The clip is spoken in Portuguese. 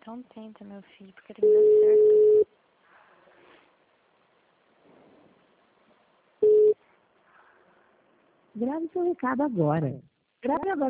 Então tenta, meu filho, porque tem que dar certo. Grave seu recado agora. Grave agora.